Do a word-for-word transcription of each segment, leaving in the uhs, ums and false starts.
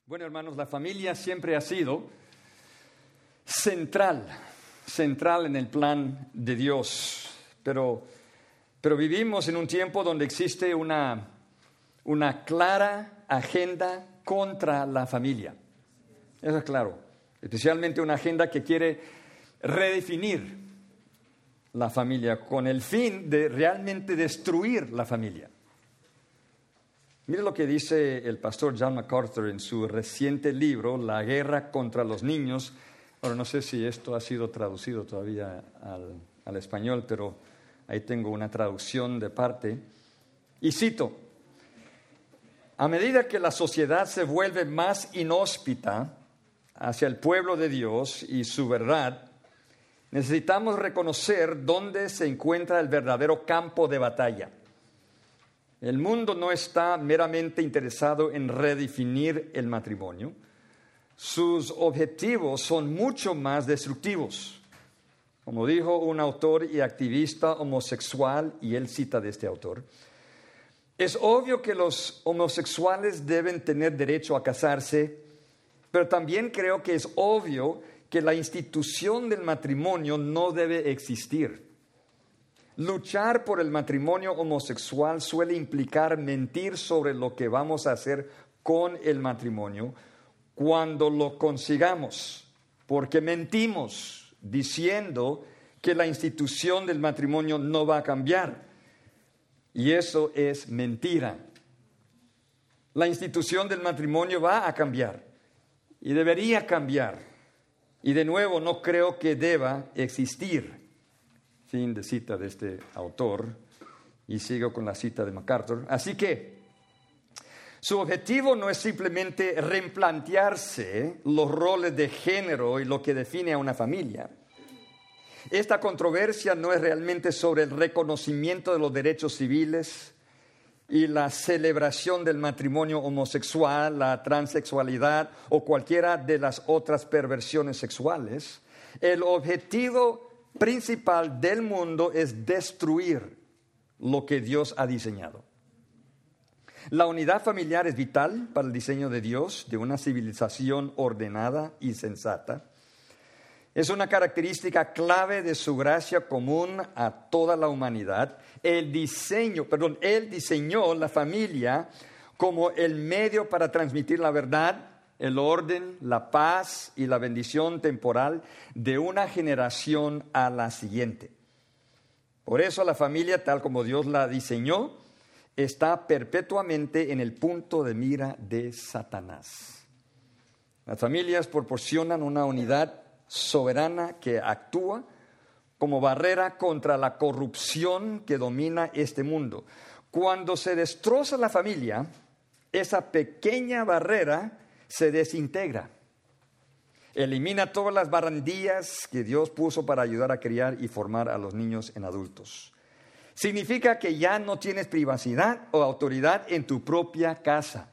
Bueno, hermanos, la familia siempre ha sido central, central en el plan de Dios, pero, pero vivimos en un tiempo donde existe una, una clara agenda contra la familia. Eso es claro, especialmente una agenda que quiere redefinir la familia con el fin de realmente destruir la familia. Mire lo que dice el pastor John MacArthur en su reciente libro, La guerra contra los niños. Ahora, no sé si esto ha sido traducido todavía al, al español, pero ahí tengo una traducción de parte. Y cito, a medida que la sociedad se vuelve más inhóspita hacia el pueblo de Dios y su verdad, necesitamos reconocer dónde se encuentra el verdadero campo de batalla. El mundo no está meramente interesado en redefinir el matrimonio. Sus objetivos son mucho más destructivos. Como dijo un autor y activista homosexual, y él cita de este autor, es obvio que los homosexuales deben tener derecho a casarse, pero también creo que es obvio que la institución del matrimonio no debe existir. Luchar por el matrimonio homosexual suele implicar mentir sobre lo que vamos a hacer con el matrimonio cuando lo consigamos, porque mentimos diciendo que la institución del matrimonio no va a cambiar. Y eso es mentira. La institución del matrimonio va a cambiar y debería cambiar. Y de nuevo, no creo que deba existir. Fin de cita de este autor, y sigo con la cita de MacArthur. Así que su objetivo no es simplemente replantearse los roles de género y lo que define a una familia. Esta controversia no es realmente sobre el reconocimiento de los derechos civiles y la celebración del matrimonio homosexual, la transexualidad o cualquiera de las otras perversiones sexuales. El objetivo principal del mundo es destruir lo que Dios ha diseñado. La unidad familiar es vital para el diseño de Dios, de una civilización ordenada y sensata. Es una característica clave de su gracia común a toda la humanidad. El diseño, perdón, Él diseñó la familia como el medio para transmitir la verdad, el orden, la paz y la bendición temporal de una generación a la siguiente. Por eso la familia, tal como Dios la diseñó, está perpetuamente en el punto de mira de Satanás. Las familias proporcionan una unidad soberana que actúa como barrera contra la corrupción que domina este mundo. Cuando se destroza la familia, esa pequeña barrera se desintegra. Elimina todas las barandillas que Dios puso para ayudar a criar y formar a los niños en adultos. Significa que ya no tienes privacidad o autoridad en tu propia casa.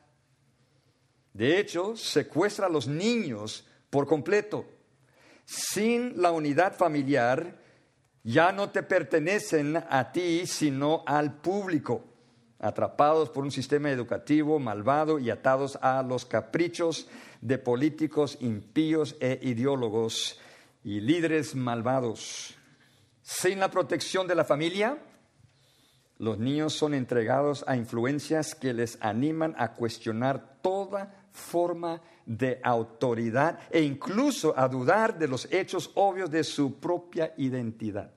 De hecho, secuestra a los niños por completo. Sin la unidad familiar, ya no te pertenecen a ti, sino al público, atrapados por un sistema educativo malvado y atados a los caprichos de políticos impíos e ideólogos y líderes malvados. Sin la protección de la familia, los niños son entregados a influencias que les animan a cuestionar toda forma de autoridad e incluso a dudar de los hechos obvios de su propia identidad.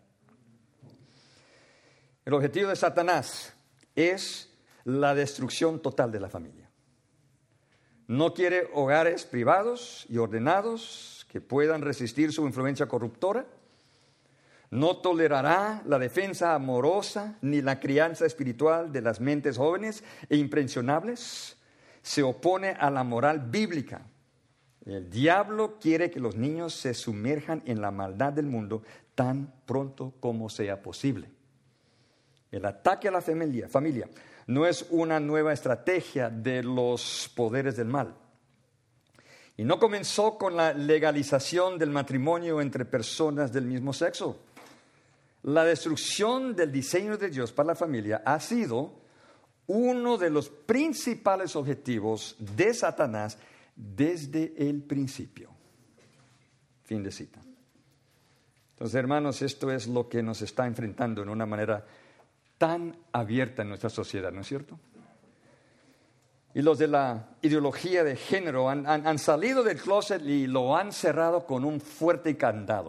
El objetivo de Satanás es la destrucción total de la familia. No quiere hogares privados y ordenados que puedan resistir su influencia corruptora. No tolerará la defensa amorosa ni la crianza espiritual de las mentes jóvenes e impresionables. Se opone a la moral bíblica. El diablo quiere que los niños se sumerjan en la maldad del mundo tan pronto como sea posible. El ataque a la familia, familia no es una nueva estrategia de los poderes del mal. Y no comenzó con la legalización del matrimonio entre personas del mismo sexo. La destrucción del diseño de Dios para la familia ha sido uno de los principales objetivos de Satanás desde el principio. Fin de cita. Entonces, hermanos, esto es lo que nos está enfrentando en una manera tan abierta en nuestra sociedad, ¿no es cierto? Y los de la ideología de género han, han, han salido del closet y lo han cerrado con un fuerte candado.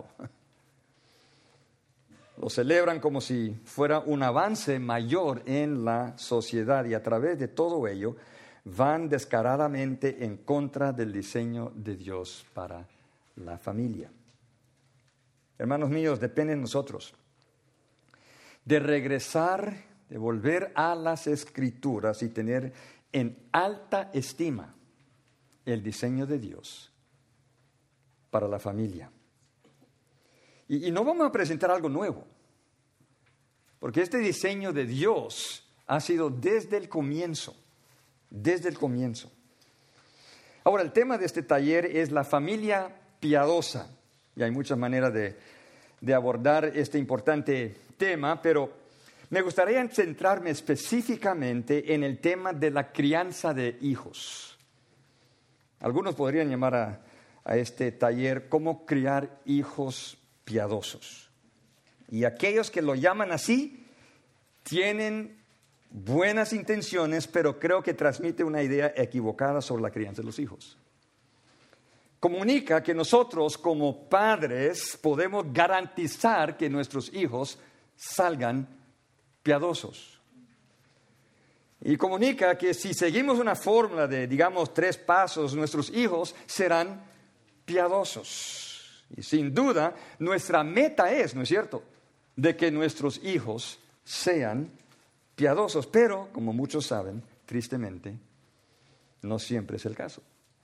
Lo celebran como si fuera un avance mayor en la sociedad y a través de todo ello van descaradamente en contra del diseño de Dios para la familia. Hermanos míos, depende de nosotros de regresar, de volver a las Escrituras y tener en alta estima el diseño de Dios para la familia. Y, y no vamos a presentar algo nuevo, porque este diseño de Dios ha sido desde el comienzo, desde el comienzo. Ahora, el tema de este taller es la familia piadosa, y hay muchas maneras de, de abordar este importante tema, pero me gustaría centrarme específicamente en el tema de la crianza de hijos. Algunos podrían llamar a, a este taller cómo criar hijos piadosos. Y aquellos que lo llaman así tienen buenas intenciones, pero creo que transmite una idea equivocada sobre la crianza de los hijos. Comunica que nosotros como padres podemos garantizar que nuestros hijos salgan piadosos. Y comunica que si seguimos una fórmula de, digamos, tres pasos, nuestros hijos serán piadosos. Y sin duda, nuestra meta es, ¿no es cierto?, de que nuestros hijos sean piadosos. Pero, como muchos saben, tristemente, no siempre es el caso.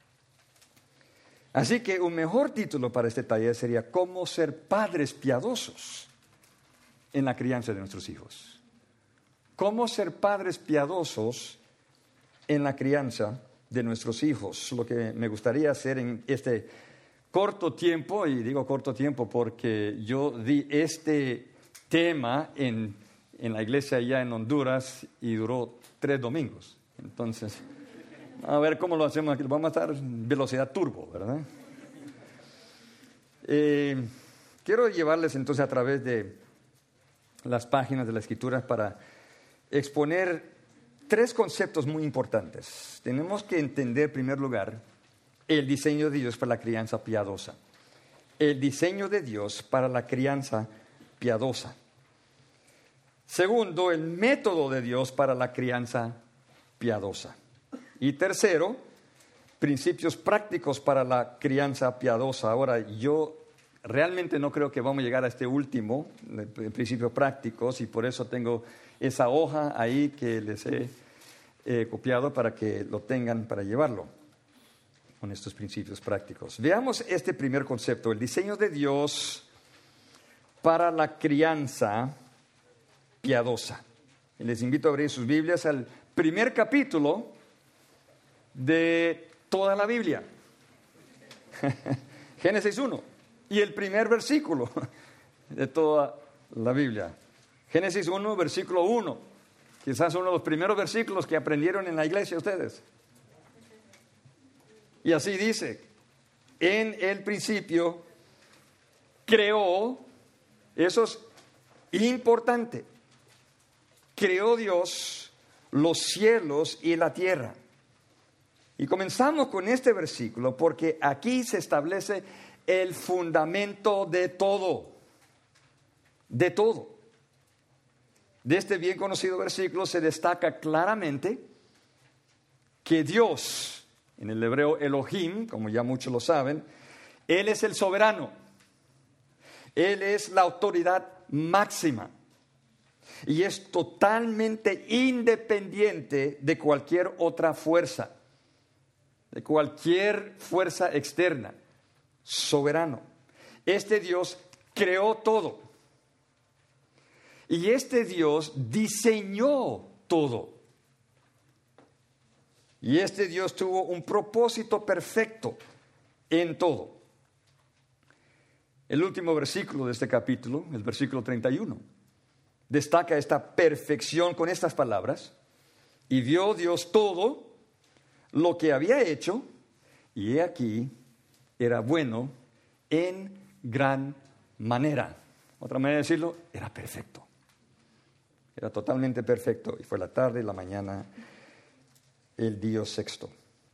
Así que un mejor título para este taller sería ¿Cómo ser padres piadosos en la crianza de nuestros hijos? ¿Cómo ser padres piadosos en la crianza de nuestros hijos? Lo que me gustaría hacer en este corto tiempo, y digo corto tiempo porque yo di este tema en, en la iglesia allá en Honduras y duró tres domingos. Entonces, a ver cómo lo hacemos aquí. Vamos a estar en velocidad turbo, ¿verdad? Eh, quiero llevarles entonces a través de las páginas de la Escritura para exponer tres conceptos muy importantes. Tenemos que entender, en primer lugar, el diseño de Dios para la crianza piadosa. El diseño de Dios para la crianza piadosa. Segundo, el método de Dios para la crianza piadosa. Y tercero, principios prácticos para la crianza piadosa. Ahora, yo realmente no creo que vamos a llegar a este último, principios prácticos, y por eso tengo esa hoja ahí que les he eh, copiado para que lo tengan para llevarlo con estos principios prácticos. Veamos este primer concepto, el diseño de Dios para la crianza piadosa. Y les invito a abrir sus Biblias al primer capítulo de toda la Biblia. Génesis uno. Y el primer versículo de toda la Biblia. Génesis uno, versículo uno. Quizás uno de los primeros versículos que aprendieron en la iglesia ustedes. Y así dice: en el principio creó, eso es importante, creó Dios los cielos y la tierra. Y comenzamos con este versículo porque aquí se establece el fundamento de todo, de todo. De este bien conocido versículo se destaca claramente que Dios, en el hebreo Elohim, como ya muchos lo saben, Él es el soberano. Él es la autoridad máxima. Y es totalmente independiente de cualquier otra fuerza, de cualquier fuerza externa. Soberano. Este Dios creó todo. Y este Dios diseñó todo. Y este Dios tuvo un propósito perfecto en todo. El último versículo de este capítulo, el versículo treinta y uno, destaca esta perfección con estas palabras: y vio Dios todo lo que había hecho, y he aquí, era bueno en gran manera. Otra manera de decirlo, era perfecto. Era totalmente perfecto. Y fue la tarde y la mañana, el día sexto.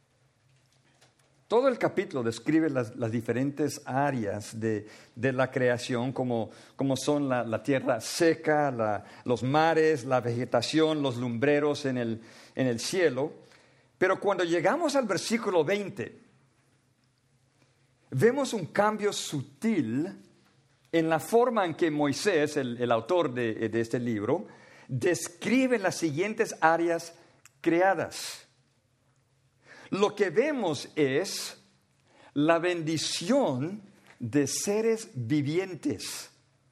Todo el capítulo describe las, las diferentes áreas de, de la creación, como, como son la, la tierra seca, la, los mares, la vegetación, los lumbreros en el, en el cielo. Pero cuando llegamos al versículo veinte, vemos un cambio sutil en la forma en que Moisés, el, el autor de, de este libro, describe las siguientes áreas creadas. Lo que vemos es la bendición de seres vivientes.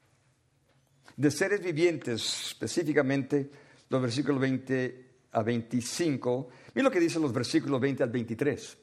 De seres vivientes, específicamente los versículos veinte a veinticinco. Mira lo que dicen los versículos veinte al veintitrés.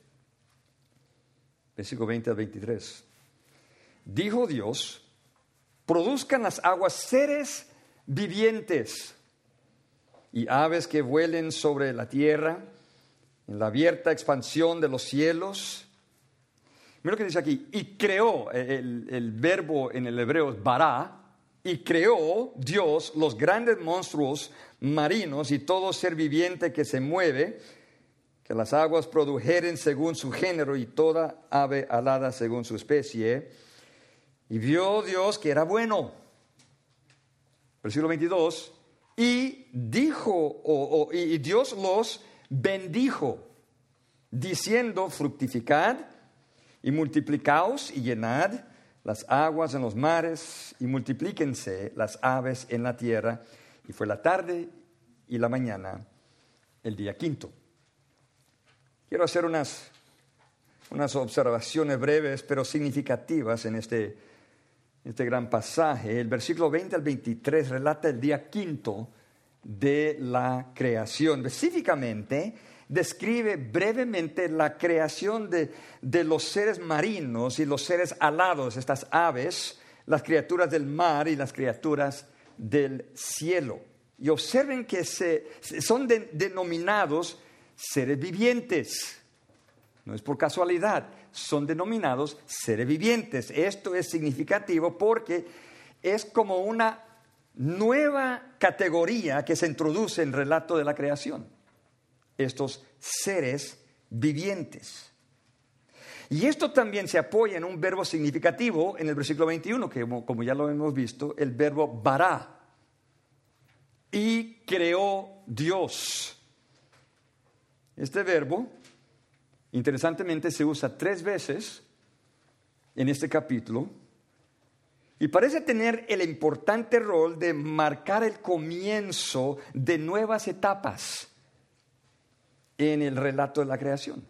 Versículo veinte al veintitrés. Dijo Dios, produzcan las aguas seres vivientes y aves que vuelen sobre la tierra, en la abierta expansión de los cielos. Mira lo que dice aquí. Y creó, el, el verbo en el hebreo es bará, y creó Dios los grandes monstruos marinos y todo ser viviente que se mueve, que las aguas produjeren según su género y toda ave alada según su especie. Y vio Dios que era bueno. Versículo veintidós. Y dijo, o, o, y Dios los bendijo, diciendo, fructificad y multiplicaos y llenad las aguas en los mares y multiplíquense las aves en la tierra. Y fue la tarde y la mañana, el día quinto. Quiero hacer unas, unas observaciones breves pero significativas en este, este gran pasaje. El versículo veinte al veintitrés relata el día quinto de la creación. Específicamente, describe brevemente la creación de, de los seres marinos y los seres alados, estas aves, las criaturas del mar y las criaturas del cielo. Y observen que se, son de, denominados seres vivientes. No es por casualidad, son denominados seres vivientes. Esto es significativo porque es como una nueva categoría que se introduce en el relato de la creación. Estos seres vivientes. Y esto también se apoya en un verbo significativo en el versículo veintiuno, que como ya lo hemos visto, el verbo bará. Y creó Dios. Este verbo, interesantemente, se usa tres veces en este capítulo y parece tener el importante rol de marcar el comienzo de nuevas etapas en el relato de la creación.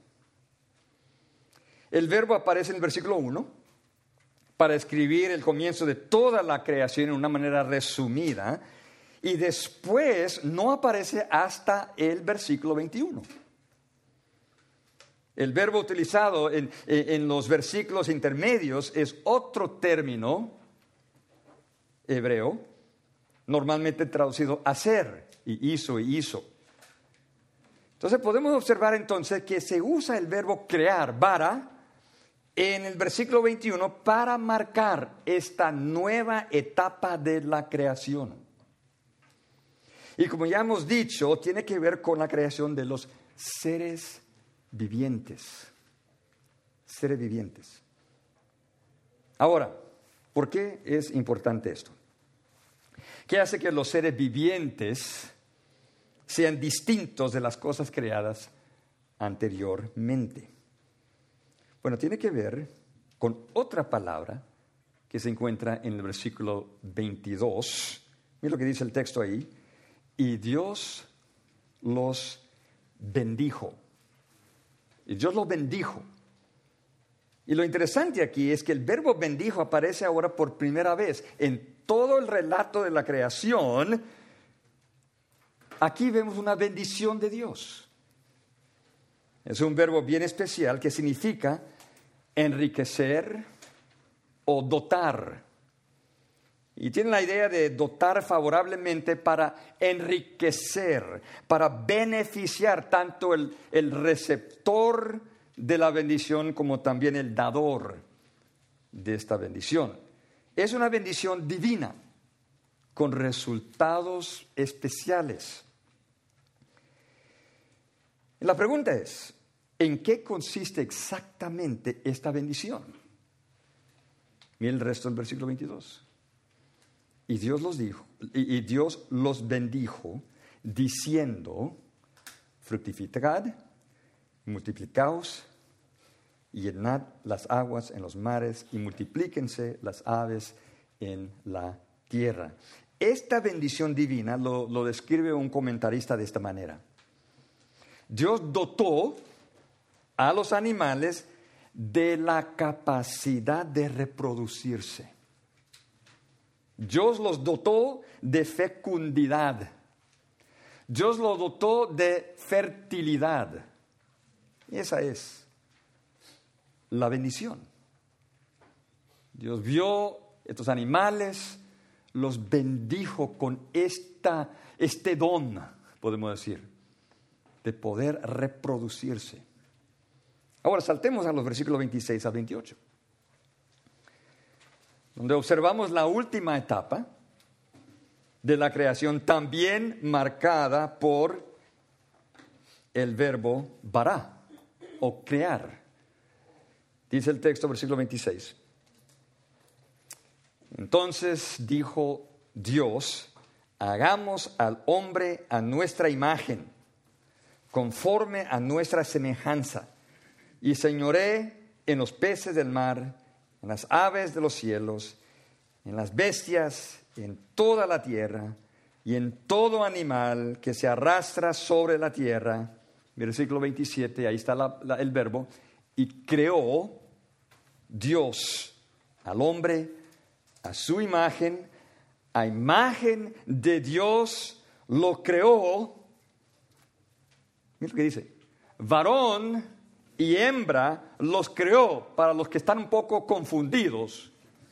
El verbo aparece en el versículo uno para escribir el comienzo de toda la creación en una manera resumida, y después no aparece hasta el versículo veintiuno. El verbo utilizado en, en los versículos intermedios es otro término hebreo, normalmente traducido hacer, y hizo y hizo. Entonces podemos observar entonces que se usa el verbo crear, bara, en el versículo veintiuno para marcar esta nueva etapa de la creación. Y como ya hemos dicho, tiene que ver con la creación de los seres vivientes. Seres vivientes. Ahora, ¿por qué es importante esto? ¿Qué hace que los seres vivientes sean distintos de las cosas creadas anteriormente? Bueno, tiene que ver con otra palabra que se encuentra en el versículo veintidós. Mira lo que dice el texto ahí. Y Dios los bendijo. Y Dios los bendijo. Y lo interesante aquí es que el verbo bendijo aparece ahora por primera vez en todo el relato de la creación. Aquí vemos una bendición de Dios. Es un verbo bien especial que significa enriquecer o dotar. Y tiene la idea de dotar favorablemente para enriquecer, para beneficiar tanto el, el receptor de la bendición como también el dador de esta bendición. Es una bendición divina con resultados especiales. La pregunta es, ¿en qué consiste exactamente esta bendición? Mira el resto del versículo veintidós. Y Dios los dijo, y, y Dios los bendijo, diciendo: fructificad, multiplicaos, y llenad las aguas en los mares, y multiplíquense las aves en la tierra. Esta bendición divina lo, lo describe un comentarista de esta manera. Dios dotó a los animales de la capacidad de reproducirse. Dios los dotó de fecundidad. Dios los dotó de fertilidad. Esa es la bendición. Dios vio estos animales, los bendijo con esta, este don, podemos decir, de poder reproducirse. Ahora saltemos a los versículos veintiséis a veintiocho, donde observamos la última etapa de la creación, también marcada por el verbo bara, o crear. Dice el texto, versículo veintiséis. Entonces dijo Dios: hagamos al hombre a nuestra imagen, conforme a nuestra semejanza, y señoree en los peces del mar, en las aves de los cielos, en las bestias, en toda la tierra, y en todo animal que se arrastra sobre la tierra. Versículo veintisiete, ahí está la, la, el verbo. Y creó Dios al hombre a su imagen, a imagen de Dios lo creó. Mira lo que dice: varón y hembra los creó. Para los que están un poco confundidos,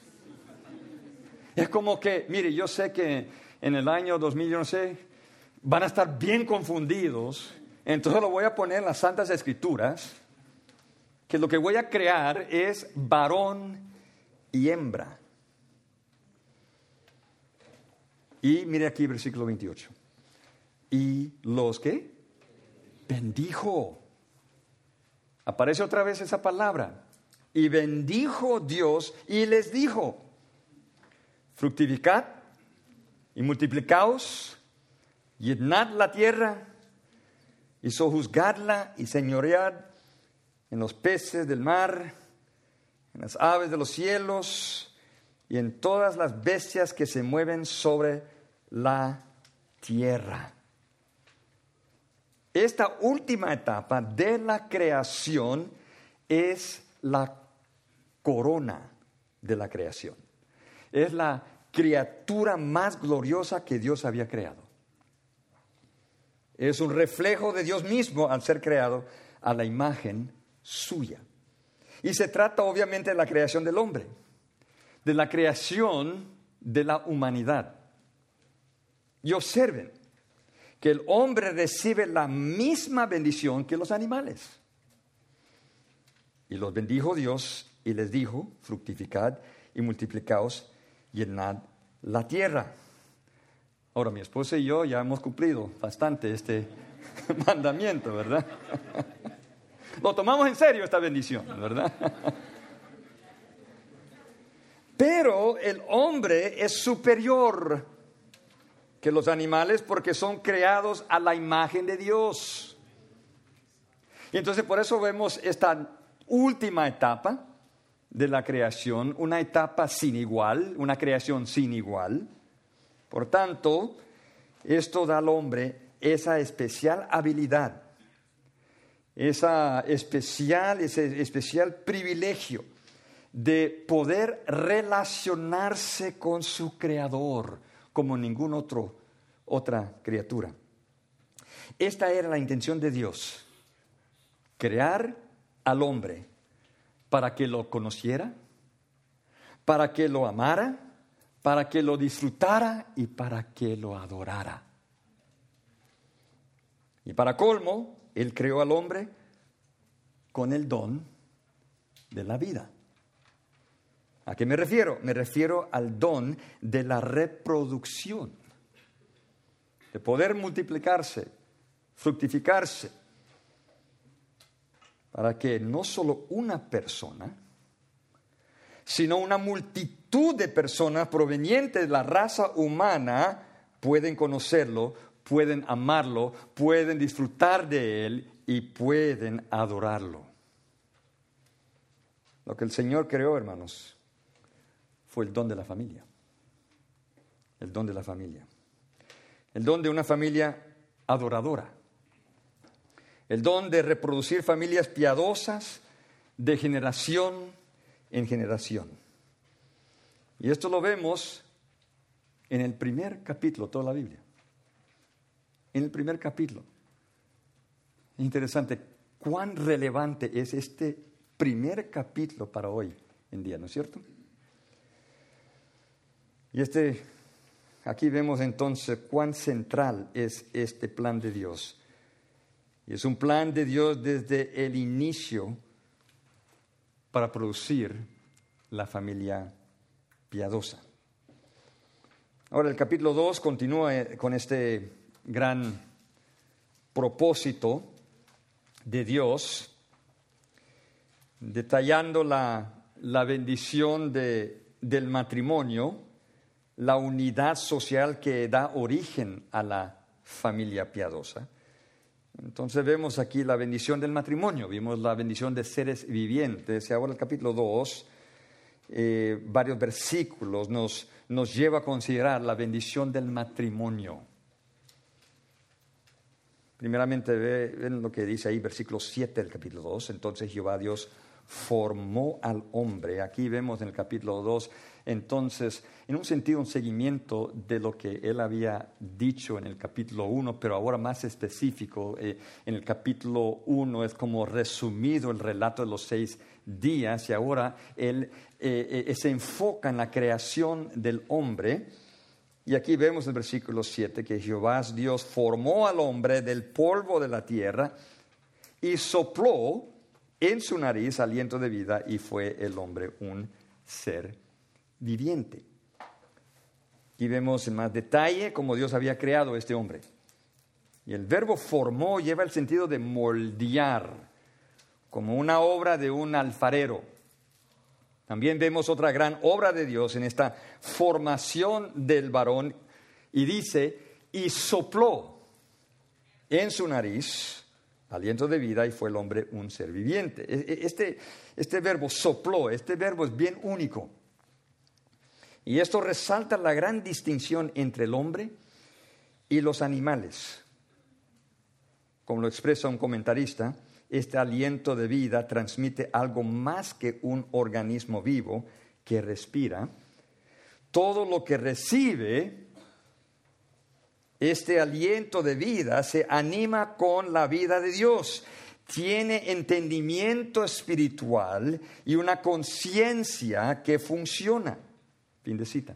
es como que, mire, yo sé que en el año dos mil, yo no sé, van a estar bien confundidos. Entonces lo voy a poner en las Santas Escrituras, que lo que voy a crear es varón y hembra. Y mire aquí versículo veintiocho. Y los que bendijo. Aparece otra vez esa palabra. Y bendijo Dios y les dijo: fructificad y multiplicaos, llenad la tierra y sojuzgadla y señoread en los peces del mar, en las aves de los cielos y en todas las bestias que se mueven sobre la tierra. Esta última etapa de la creación es la corona de la creación. Es la criatura más gloriosa que Dios había creado. Es un reflejo de Dios mismo al ser creado a la imagen suya. Y se trata obviamente de la creación del hombre, de la creación de la humanidad. Y observen que el hombre recibe la misma bendición que los animales. Y los bendijo Dios y les dijo: fructificad y multiplicaos, llenad la tierra. Ahora, mi esposa y yo ya hemos cumplido bastante este mandamiento, ¿verdad? Lo tomamos en serio esta bendición, ¿verdad? Pero el hombre es superior que los animales porque son creados a la imagen de Dios. Y entonces por eso vemos esta última etapa de la creación, una etapa sin igual, una creación sin igual. Por tanto, esto da al hombre esa especial habilidad, esa especial, ese especial privilegio de poder relacionarse con su Creador como ninguna otro, otra criatura. Esta era la intención de Dios: crear al hombre para que lo conociera, para que lo amara, para que lo disfrutara y para que lo adorara. Y para colmo, Él creó al hombre con el don de la vida. ¿A qué me refiero? Me refiero al don de la reproducción, de poder multiplicarse, fructificarse, para que no solo una persona, sino una multitud de personas provenientes de la raza humana pueden conocerlo, pueden amarlo, pueden disfrutar de él y pueden adorarlo. Lo que el Señor creó, hermanos, fue el don de la familia. El don de la familia. El don de una familia adoradora. El don de reproducir familias piadosas de generación en generación. Y esto lo vemos en el primer capítulo de toda la Biblia. En el primer capítulo. Interesante, cuán relevante es este primer capítulo para hoy en día, ¿no es cierto? Y este, aquí vemos entonces cuán central es este plan de Dios. Y es un plan de Dios desde el inicio para producir la familia piadosa. Ahora el capítulo dos continúa con este gran propósito de Dios, detallando la, la bendición de, del matrimonio, la unidad social que da origen a la familia piadosa. Entonces vemos aquí la bendición del matrimonio, vimos la bendición de seres vivientes, y ahora el capítulo dos, eh, varios versículos nos, nos lleva a considerar la bendición del matrimonio. Primeramente ven lo que dice ahí, versículo siete del capítulo dos, entonces Jehová Dios formó al hombre. Aquí vemos en el capítulo dos, entonces, en un sentido, un seguimiento de lo que él había dicho en el capítulo uno, pero ahora más específico. Eh, en el capítulo uno es como resumido el relato de los seis días, y ahora él eh, eh, se enfoca en la creación del hombre. Y aquí vemos en el versículo siete que Jehová Dios formó al hombre del polvo de la tierra y sopló en su nariz aliento de vida, y fue el hombre un ser viviente. Aquí vemos en más detalle cómo Dios había creado a este hombre. Y el verbo formó lleva el sentido de moldear, como una obra de un alfarero. También vemos otra gran obra de Dios en esta formación del varón, y dice, y sopló en su nariz aliento de vida, y fue el hombre un ser viviente. Este, este verbo sopló, este verbo es bien único. Y esto resalta la gran distinción entre el hombre y los animales. Como lo expresa un comentarista, este aliento de vida transmite algo más que un organismo vivo que respira. Todo lo que recibe este aliento de vida se anima con la vida de Dios. Tiene entendimiento espiritual y una conciencia que funciona. Fin de cita.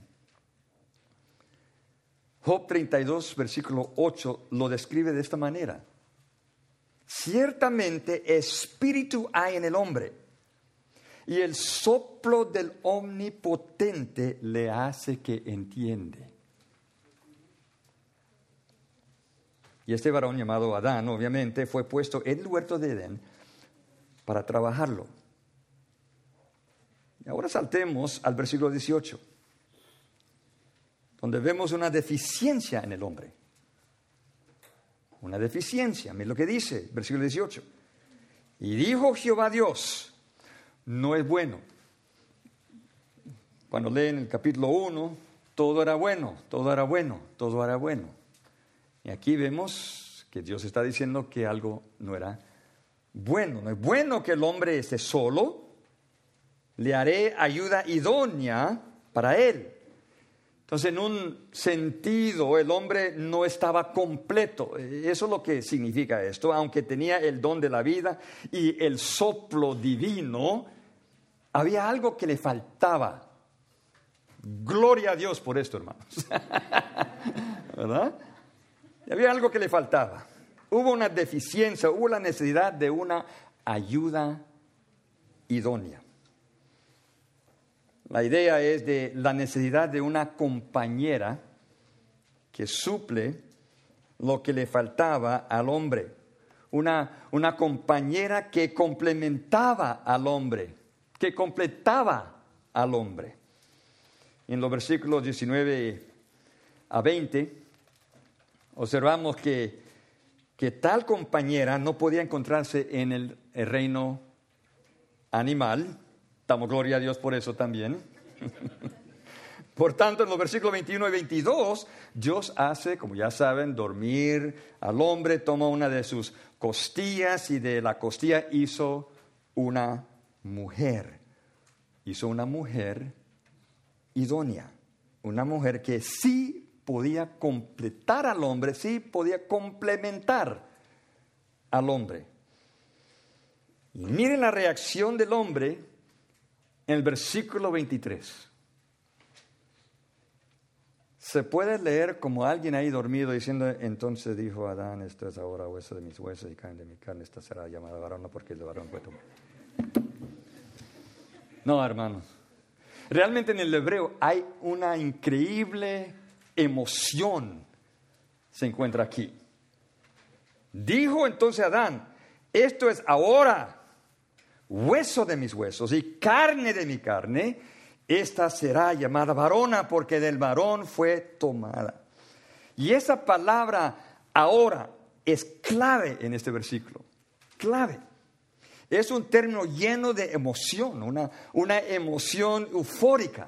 Job treinta y dos, versículo ocho, lo describe de esta manera. Ciertamente espíritu hay en el hombre, y el soplo del Omnipotente le hace que entiende. Y este varón llamado Adán, obviamente, fue puesto en el huerto de Edén para trabajarlo. Y ahora saltemos al versículo dieciocho, donde vemos una deficiencia en el hombre. Una deficiencia, miren lo que dice, versículo dieciocho. Y dijo Jehová Dios, no es bueno. Cuando leen el capítulo uno, todo era bueno, todo era bueno, todo era bueno. Y aquí vemos que Dios está diciendo que algo no era bueno. No es bueno que el hombre esté solo. Le haré ayuda idónea para él. Entonces, en un sentido, el hombre no estaba completo. Eso es lo que significa esto. Aunque tenía el don de la vida y el soplo divino, había algo que le faltaba. Gloria a Dios por esto, hermanos. ¿Verdad? Había algo que le faltaba. Hubo una deficiencia, hubo la necesidad de una ayuda idónea. La idea es de la necesidad de una compañera que suple lo que le faltaba al hombre. Una, una compañera que complementaba al hombre, que completaba al hombre. En los versículos diecinueve a veinte, observamos que, que tal compañera no podía encontrarse en el, el reino animal. Damos gloria a Dios por eso también. Por tanto, en los versículos veintiuno y veintidós, Dios hace, como ya saben, dormir al hombre, toma una de sus costillas y de la costilla hizo una mujer. Hizo una mujer idónea, una mujer que sí podía completar al hombre, sí podía complementar al hombre. Y miren la reacción del hombre en el versículo veintitrés. Se puede leer como alguien ahí dormido diciendo, entonces dijo Adán, esto es ahora hueso de mis huesos y carne de mi carne, esta será llamada varón, no porque el de varón fue tomado. No, hermanos. Realmente en el hebreo hay una increíble emoción, se encuentra aquí. Dijo entonces Adán, esto es ahora hueso de mis huesos y carne de mi carne, esta será llamada varona porque del varón fue tomada. Y esa palabra ahora es clave en este versículo, clave. Es un término lleno de emoción, una, una emoción eufórica,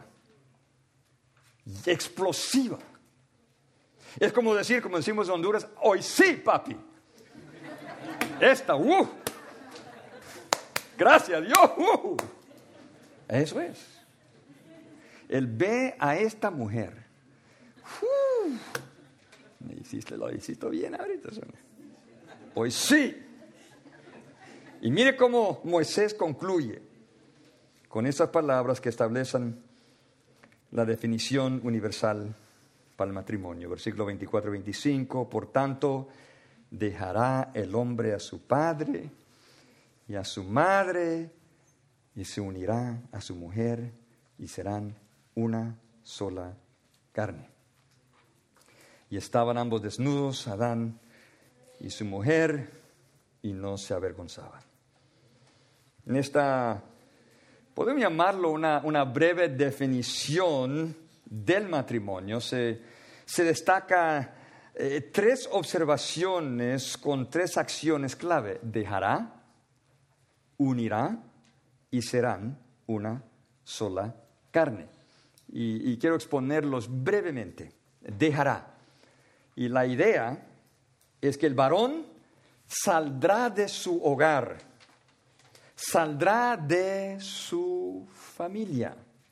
explosiva. Es como decir, como decimos en Honduras, hoy sí, papi. Esta, uh. Gracias a Dios, uh. Eso es. Él ve a esta mujer. Uh. Me hiciste, lo hiciste bien ahorita. Hoy sí. Y mire cómo Moisés concluye con esas palabras que establecen la definición universal para el matrimonio. Versículo veinticuatro y veinticinco. Por tanto, dejará el hombre a su padre y a su madre y se unirá a su mujer y serán una sola carne. Y estaban ambos desnudos, Adán y su mujer, y no se avergonzaban. En esta, podemos llamarlo una, una breve definición del matrimonio, se, se destaca eh, tres observaciones con tres acciones clave. Dejará, unirá y serán una sola carne. Y, y quiero exponerlos brevemente. Dejará. Y la idea es que el varón saldrá de su hogar, saldrá de su familia.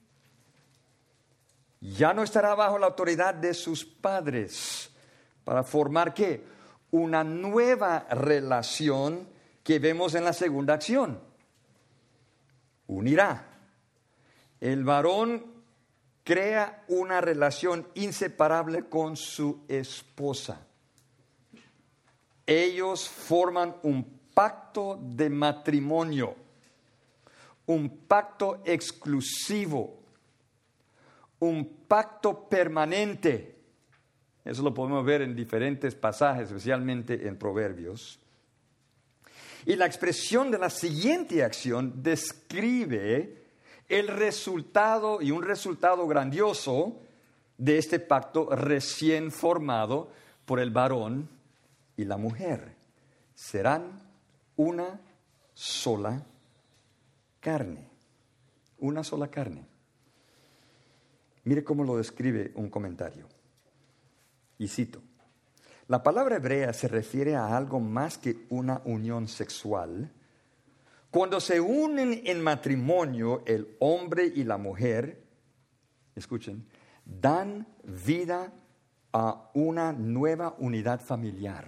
Ya no estará bajo la autoridad de sus padres para formar ¿qué? Una nueva relación que vemos en la segunda acción. Unirá. El varón crea una relación inseparable con su esposa. Ellos forman un pacto de matrimonio, un pacto exclusivo, un pacto permanente. Eso lo podemos ver en diferentes pasajes, especialmente en Proverbios. Y la expresión de la siguiente acción describe el resultado y un resultado grandioso de este pacto recién formado por el varón y la mujer. Serán una sola carne. Una sola carne. Mire cómo lo describe un comentario. Y cito. La palabra hebrea se refiere a algo más que una unión sexual. Cuando se unen en matrimonio el hombre y la mujer, escuchen, dan vida a una nueva unidad familiar.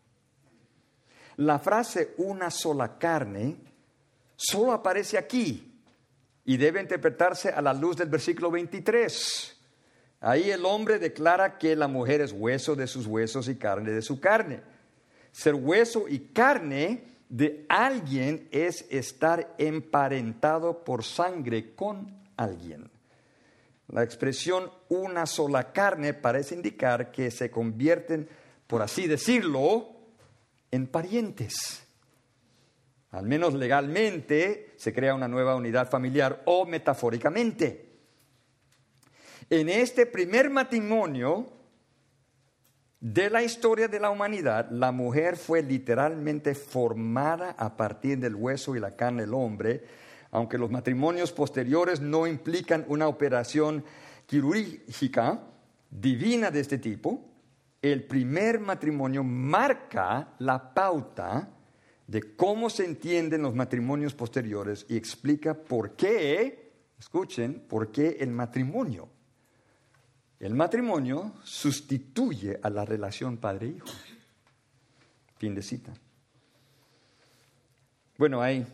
La frase una sola carne solo aparece aquí y debe interpretarse a la luz del versículo veintitrés. Ahí el hombre declara que la mujer es hueso de sus huesos y carne de su carne. Ser hueso y carne de alguien es estar emparentado por sangre con alguien. La expresión una sola carne parece indicar que se convierten, por así decirlo, en parientes. Al menos legalmente se crea una nueva unidad familiar o metafóricamente. En este primer matrimonio de la historia de la humanidad, la mujer fue literalmente formada a partir del hueso y la carne del hombre, aunque los matrimonios posteriores no implican una operación quirúrgica divina de este tipo. El primer matrimonio marca la pauta de cómo se entienden los matrimonios posteriores y explica por qué, escuchen, por qué el matrimonio. El matrimonio sustituye a la relación padre-hijo. Fin de cita. Bueno, hay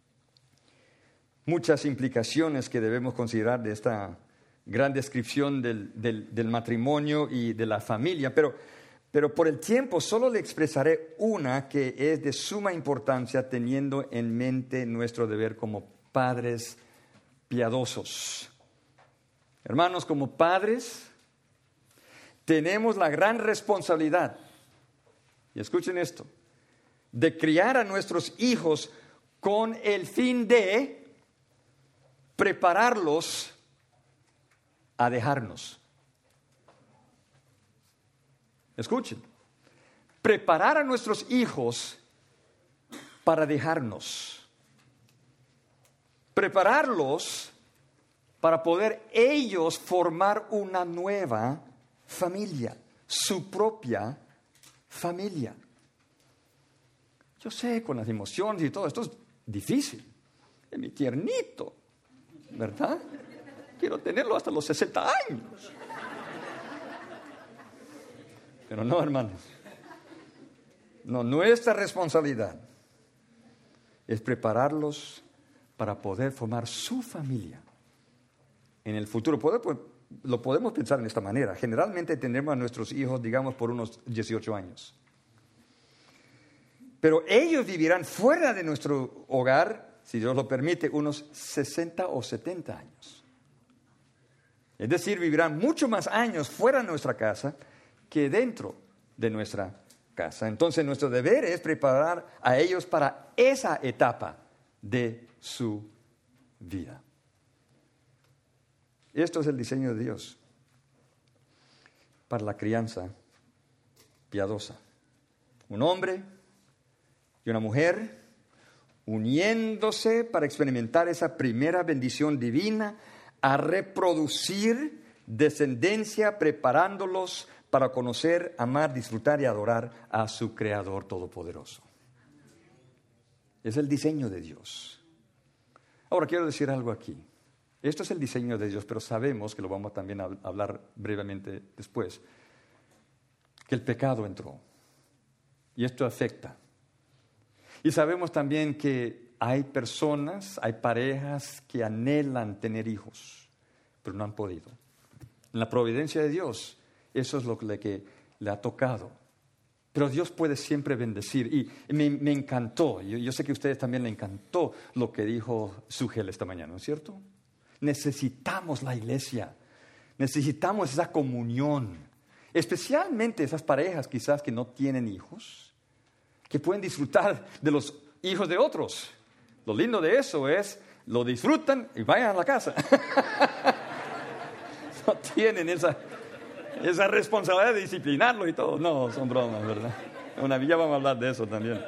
muchas implicaciones que debemos considerar de esta gran descripción del, del, del matrimonio y de la familia, pero, pero por el tiempo solo le expresaré una que es de suma importancia teniendo en mente nuestro deber como padres piadosos. Hermanos, como padres tenemos la gran responsabilidad, y escuchen esto, de criar a nuestros hijos con el fin de prepararlos a dejarnos. Escuchen, preparar a nuestros hijos para dejarnos. Prepararlos para poder ellos formar una nueva familia, su propia familia. Yo sé, con las emociones y todo esto es difícil. Es mi tiernito, ¿verdad? Quiero tenerlo hasta los sesenta años. Pero no, hermanos. No, nuestra responsabilidad es prepararlos para poder formar su familia en el futuro. Lo podemos pensar en esta manera. Generalmente tenemos a nuestros hijos, digamos, por unos dieciocho años. Pero ellos vivirán fuera de nuestro hogar, si Dios lo permite, unos sesenta o setenta años. Es decir, vivirán mucho más años fuera de nuestra casa que dentro de nuestra casa. Entonces, nuestro deber es preparar a ellos para esa etapa de su vida. Esto es el diseño de Dios para la crianza piadosa. Un hombre y una mujer uniéndose para experimentar esa primera bendición divina, a reproducir descendencia, preparándolos para conocer, amar, disfrutar y adorar a su Creador Todopoderoso. Es el diseño de Dios. Ahora quiero decir algo aquí. Esto es el diseño de Dios, pero sabemos, que lo vamos también a hablar brevemente después, que el pecado entró. Y esto afecta. Y sabemos también que hay personas, hay parejas que anhelan tener hijos, pero no han podido. En la providencia de Dios, eso es lo que le ha tocado. Pero Dios puede siempre bendecir. Y me, me encantó, yo, yo sé que a ustedes también les encantó lo que dijo Sugel esta mañana, ¿no es cierto? Necesitamos la iglesia, necesitamos esa comunión, especialmente esas parejas quizás que no tienen hijos, que pueden disfrutar de los hijos de otros. Lo lindo de eso es, lo disfrutan y vayan a la casa. No tienen esa, esa responsabilidad de disciplinarlo y todo. No, son bromas, ¿verdad? Una ya vamos a hablar de eso también.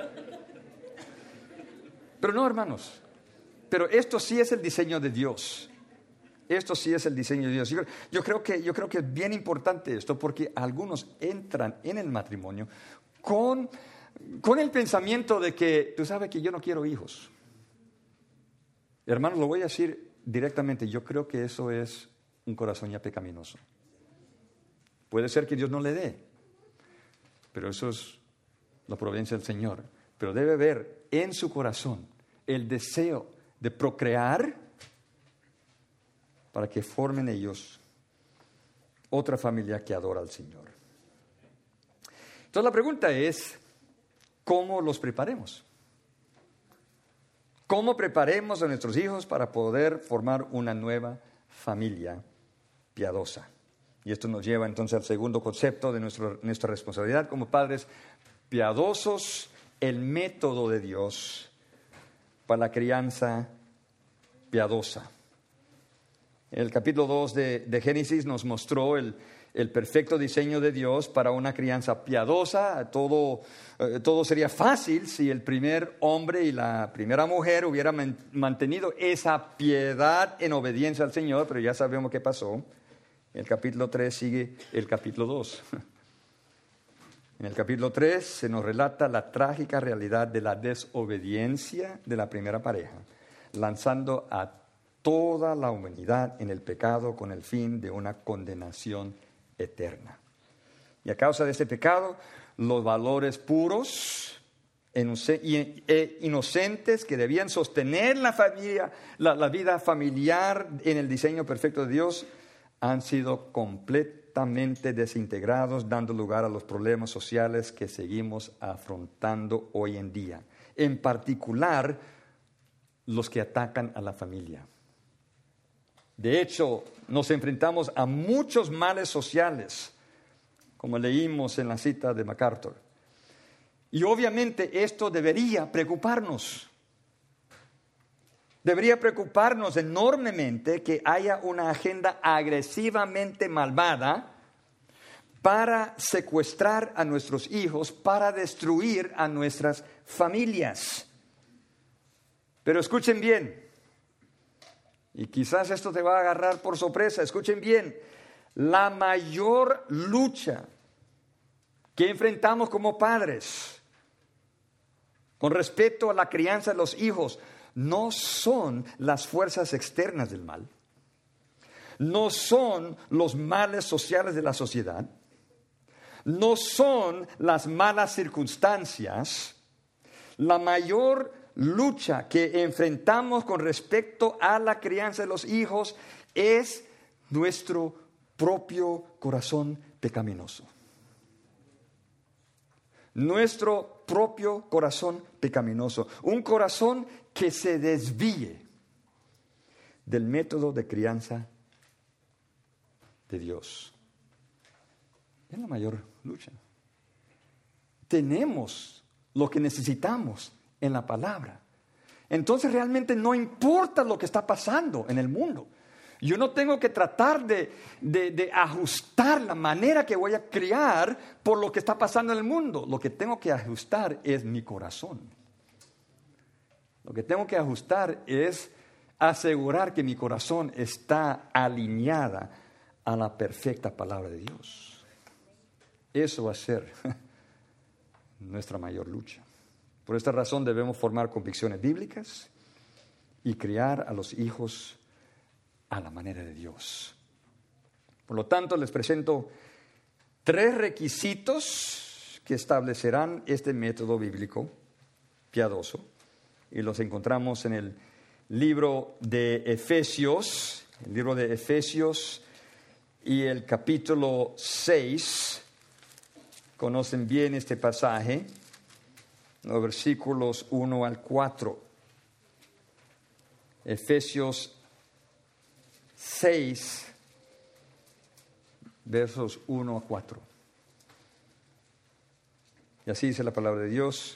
Pero no, hermanos, pero esto sí es el diseño de Dios. Esto sí es el diseño de Dios. Yo, yo, creo que, yo creo que es bien importante esto, porque algunos entran en el matrimonio con, con el pensamiento de que, tú sabes que yo no quiero hijos. Hermanos, lo voy a decir directamente, yo creo que eso es un corazón ya pecaminoso. Puede ser que Dios no le dé, pero eso es la providencia del Señor. Pero debe haber en su corazón el deseo de procrear para que formen ellos otra familia que adora al Señor. Entonces la pregunta es, ¿cómo los preparemos? cómo preparemos a nuestros hijos para poder formar una nueva familia piadosa. Y esto nos lleva entonces al segundo concepto de nuestro, nuestra responsabilidad como padres piadosos, el método de Dios para la crianza piadosa. El capítulo dos de, de Génesis nos mostró el, el perfecto diseño de Dios para una crianza piadosa. Todo, eh, todo sería fácil si el primer hombre y la primera mujer hubieran man, mantenido esa piedad en obediencia al Señor, pero ya sabemos qué pasó. El capítulo tres sigue el capítulo dos. En el capítulo tres se nos relata la trágica realidad de la desobediencia de la primera pareja, lanzando a toda la humanidad en el pecado con el fin de una condenación eterna. Y a causa de este pecado, los valores puros e inocentes que debían sostener la familia, la, la vida familiar en el diseño perfecto de Dios, han sido completamente desintegrados, dando lugar a los problemas sociales que seguimos afrontando hoy en día. En particular, los que atacan a la familia. De hecho, nos enfrentamos a muchos males sociales, como leímos en la cita de MacArthur. Y obviamente esto debería preocuparnos. Debería preocuparnos enormemente que haya una agenda agresivamente malvada para secuestrar a nuestros hijos, para destruir a nuestras familias. Pero escuchen bien, y quizás esto te va a agarrar por sorpresa, escuchen bien, la mayor lucha que enfrentamos como padres con respecto a la crianza de los hijos no son las fuerzas externas del mal, no son los males sociales de la sociedad, no son las malas circunstancias. La mayor lucha que enfrentamos con respecto a la crianza de los hijos es nuestro propio corazón pecaminoso. Nuestro propio corazón pecaminoso. Un corazón que se desvíe del método de crianza de Dios. Es la mayor lucha. Tenemos lo que necesitamos en la palabra. Entonces realmente no importa lo que está pasando en el mundo. Yo no tengo que tratar de, de, de ajustar la manera que voy a criar por lo que está pasando en el mundo. Lo que tengo que ajustar es mi corazón. Lo que tengo que ajustar es asegurar que mi corazón está alineada a la perfecta palabra de Dios. Eso va a ser nuestra mayor lucha. Por esta razón debemos formar convicciones bíblicas y criar a los hijos a la manera de Dios. Por lo tanto, les presento tres requisitos que establecerán este método bíblico piadoso, y los encontramos en el libro de Efesios, el libro de Efesios y el capítulo seis. Conocen bien este pasaje, los versículos uno al cuatro. Efesios seis, versos uno a cuatro. Y así dice la palabra de Dios: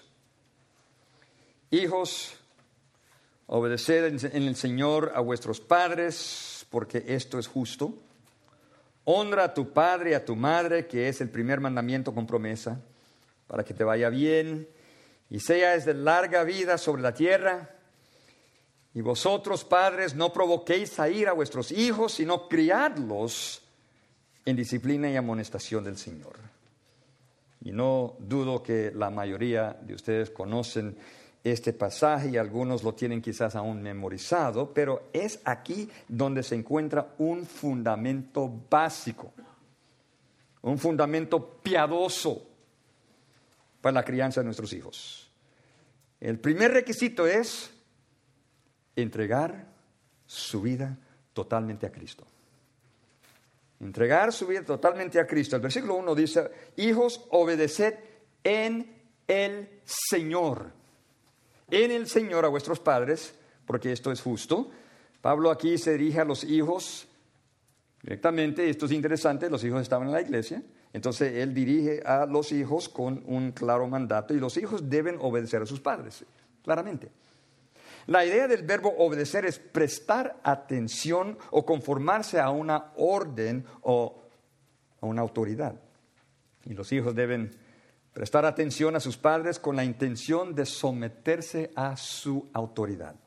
Hijos, obedeced en el Señor a vuestros padres, porque esto es justo. Honra a tu padre y a tu madre, que es el primer mandamiento con promesa, para que te vaya bien y seas de larga vida sobre la tierra. Y vosotros, padres, no provoquéis a ira a vuestros hijos, sino criadlos en disciplina y amonestación del Señor. Y no dudo que la mayoría de ustedes conocen este pasaje y algunos lo tienen quizás aún memorizado, pero es aquí donde se encuentra un fundamento básico, un fundamento piadoso para la crianza de nuestros hijos. El primer requisito es entregar su vida totalmente a Cristo. Entregar su vida totalmente a Cristo. El versículo uno dice: hijos, obedeced en el Señor. en el Señor a vuestros padres, porque esto es justo. Pablo aquí se dirige a los hijos directamente. Esto es interesante, los hijos estaban en la iglesia. Entonces él dirige a los hijos con un claro mandato y los hijos deben obedecer a sus padres, claramente. La idea del verbo obedecer es prestar atención o conformarse a una orden o a una autoridad. Y los hijos deben prestar atención a sus padres con la intención de someterse a su autoridad.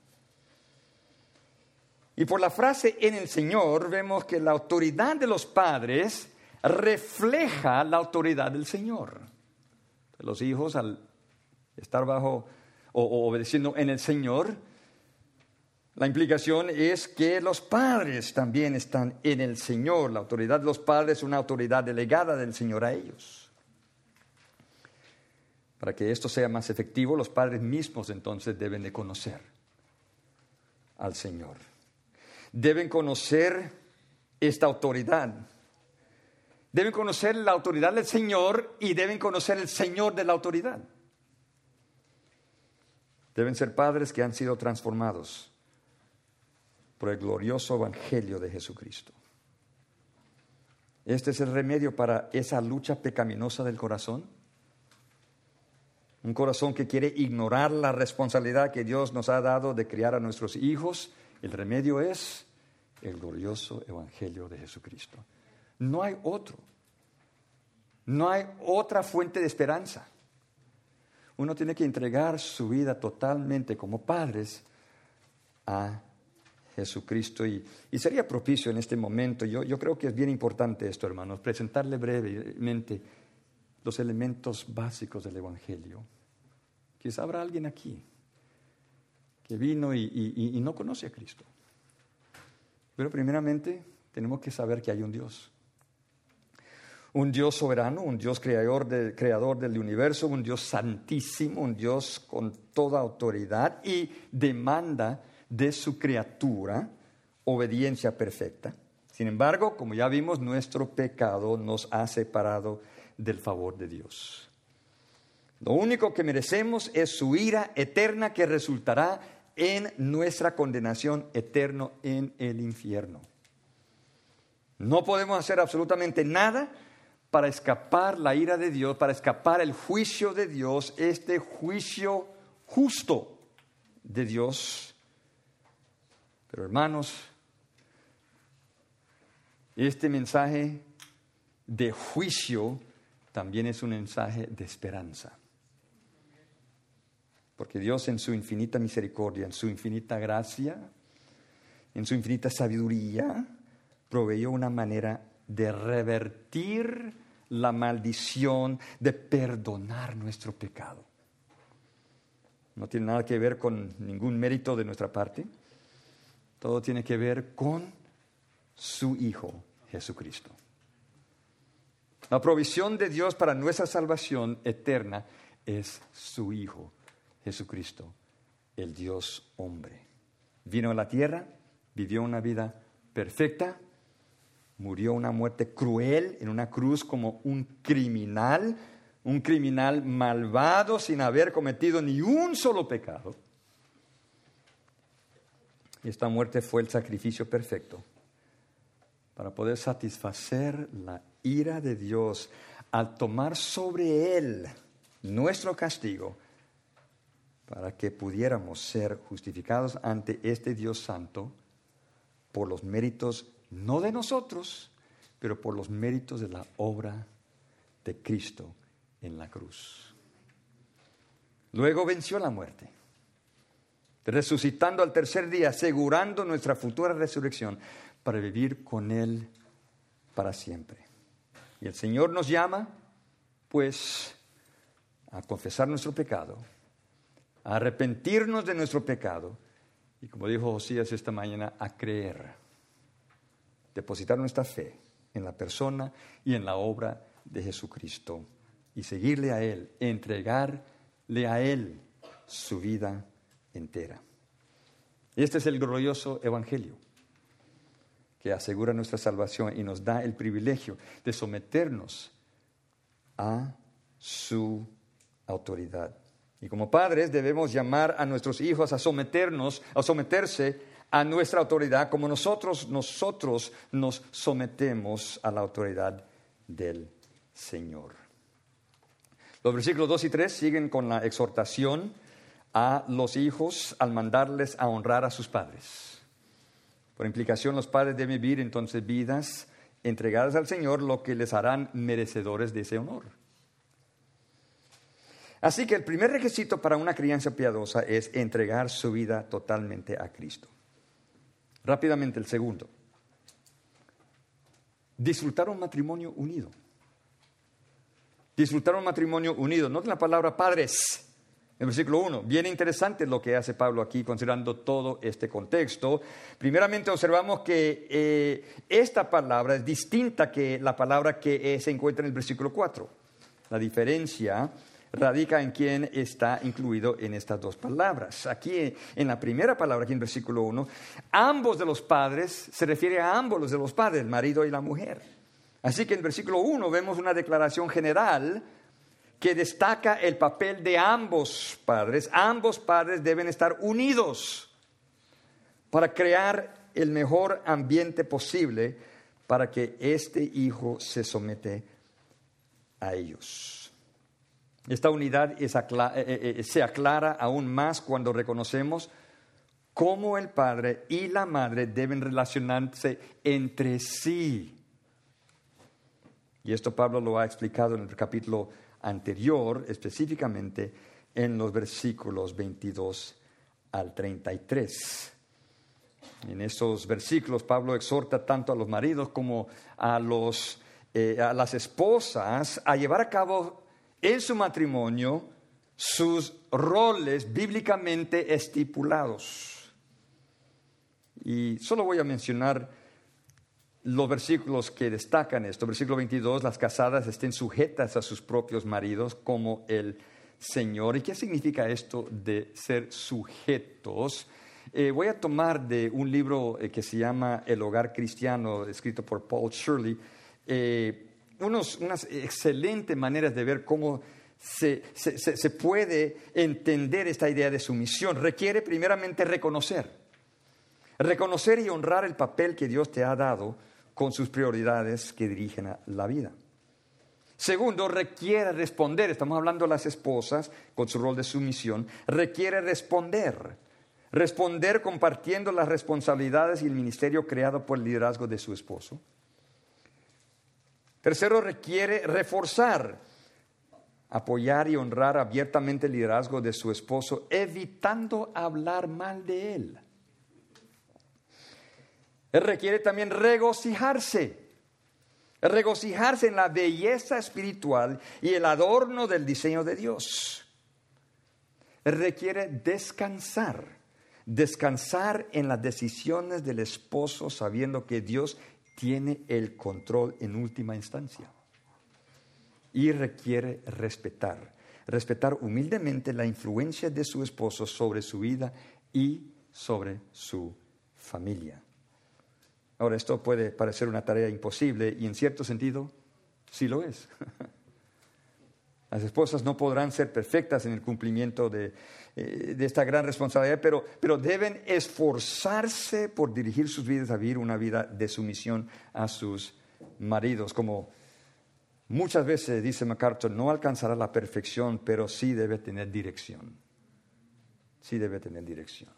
Y por la frase en el Señor vemos que la autoridad de los padres refleja la autoridad del Señor. Los hijos, al estar bajo o, o obedeciendo en el Señor, la implicación es que los padres también están en el Señor. La autoridad de los padres es una autoridad delegada del Señor a ellos. Para que esto sea más efectivo, los padres mismos entonces deben de conocer al Señor. Deben conocer esta autoridad. Deben conocer la autoridad del Señor y deben conocer el Señor de la autoridad. Deben ser padres que han sido transformados por el glorioso evangelio de Jesucristo. Este es el remedio para esa lucha pecaminosa del corazón. Un corazón que quiere ignorar la responsabilidad que Dios nos ha dado de criar a nuestros hijos. El remedio es el glorioso evangelio de Jesucristo. No hay otro. No hay otra fuente de esperanza. Uno tiene que entregar su vida totalmente como padres a Jesucristo. Y, y sería propicio en este momento, yo, yo creo que es bien importante esto, hermanos, presentarle brevemente los elementos básicos del Evangelio. Quizá habrá alguien aquí que vino y, y, y no conoce a Cristo. Pero primeramente tenemos que saber que hay un Dios. Un Dios soberano, un Dios creador, de, creador del universo, un Dios santísimo, un Dios con toda autoridad y demanda de su criatura obediencia perfecta. Sin embargo, como ya vimos, nuestro pecado nos ha separado del favor de Dios. Lo único que merecemos es su ira eterna que resultará en nuestra condenación eterna en el infierno. No podemos hacer absolutamente nada para escapar la ira de Dios, para escapar el juicio de Dios, este juicio justo de Dios. Pero hermanos, este mensaje de juicio también es un mensaje de esperanza. Porque Dios en su infinita misericordia, en su infinita gracia, en su infinita sabiduría, proveyó una manera de revertir la maldición, de perdonar nuestro pecado. No tiene nada que ver con ningún mérito de nuestra parte. Todo tiene que ver con su Hijo, Jesucristo. La provisión de Dios para nuestra salvación eterna es su Hijo, Jesucristo, el Dios hombre. Vino a la tierra, vivió una vida perfecta, murió una muerte cruel en una cruz como un criminal, un criminal malvado sin haber cometido ni un solo pecado. Y esta muerte fue el sacrificio perfecto para poder satisfacer la ira de Dios al tomar sobre él nuestro castigo para que pudiéramos ser justificados ante este Dios santo por los méritos no de nosotros, pero por los méritos de la obra de Cristo en la cruz. Luego venció la muerte, resucitando al tercer día, asegurando nuestra futura resurrección para vivir con Él para siempre. Y el Señor nos llama, pues, a confesar nuestro pecado, a arrepentirnos de nuestro pecado y, como dijo Josías esta mañana, a creer, depositar nuestra fe en la persona y en la obra de Jesucristo y seguirle a Él, entregarle a Él su vida entera. Este es el glorioso evangelio que asegura nuestra salvación y nos da el privilegio de someternos a su autoridad. Y como padres debemos llamar a nuestros hijos a someternos, a someterse a nuestra autoridad, como nosotros, nosotros nos sometemos a la autoridad del Señor. Los versículos dos y tres siguen con la exhortación a los hijos al mandarles a honrar a sus padres. Por implicación, los padres deben vivir entonces vidas entregadas al Señor, lo que les harán merecedores de ese honor. Así que el primer requisito para una crianza piadosa es entregar su vida totalmente a Cristo. Rápidamente el segundo. Disfrutar un matrimonio unido. Disfrutar un matrimonio unido. Noten la palabra padres. En el versículo uno, bien interesante lo que hace Pablo aquí, considerando todo este contexto. Primeramente observamos que eh, esta palabra es distinta que la palabra que eh, se encuentra en el versículo cuatro. La diferencia radica en quién está incluido en estas dos palabras. Aquí en la primera palabra, aquí en versículo uno, ambos de los padres, se refiere a ambos de los padres, el marido y la mujer. Así que en el versículo uno vemos una declaración general que destaca el papel de ambos padres. Ambos padres deben estar unidos para crear el mejor ambiente posible para que este hijo se somete a ellos. Esta unidad es acla- eh, eh, se aclara aún más cuando reconocemos cómo el padre y la madre deben relacionarse entre sí. Y esto Pablo lo ha explicado en el capítulo anterior, específicamente en los versículos veintidós al treinta y tres. En estos versículos Pablo exhorta tanto a los maridos como a, los, eh, a las esposas a llevar a cabo en su matrimonio sus roles bíblicamente estipulados. Y solo voy a mencionar los versículos que destacan esto. Versículo veintidós, las casadas estén sujetas a sus propios maridos como el Señor. ¿Y qué significa esto de ser sujetos? Eh, voy a tomar de un libro eh, que se llama El Hogar Cristiano, escrito por Paul Shirley, eh, unos, unas excelentes maneras de ver cómo se, se, se, se puede entender esta idea de sumisión. Requiere primeramente reconocer. Reconocer y honrar el papel que Dios te ha dado con sus prioridades que dirigen a la vida. Segundo, requiere responder. Estamos hablando de las esposas con su rol de sumisión. Requiere responder. Responder compartiendo las responsabilidades y el ministerio creado por el liderazgo de su esposo. Tercero, requiere reforzar. Apoyar y honrar abiertamente el liderazgo de su esposo, evitando hablar mal de él. Él requiere también regocijarse, regocijarse en la belleza espiritual y el adorno del diseño de Dios. Él requiere descansar, descansar en las decisiones del esposo sabiendo que Dios tiene el control en última instancia. Y requiere respetar, respetar humildemente la influencia de su esposo sobre su vida y sobre su familia. Ahora, esto puede parecer una tarea imposible y en cierto sentido sí lo es. Las esposas no podrán ser perfectas en el cumplimiento de, eh, de esta gran responsabilidad, pero, pero deben esforzarse por dirigir sus vidas a vivir una vida de sumisión a sus maridos. Como muchas veces dice MacArthur, no alcanzará la perfección, pero sí debe tener dirección. Sí debe tener dirección.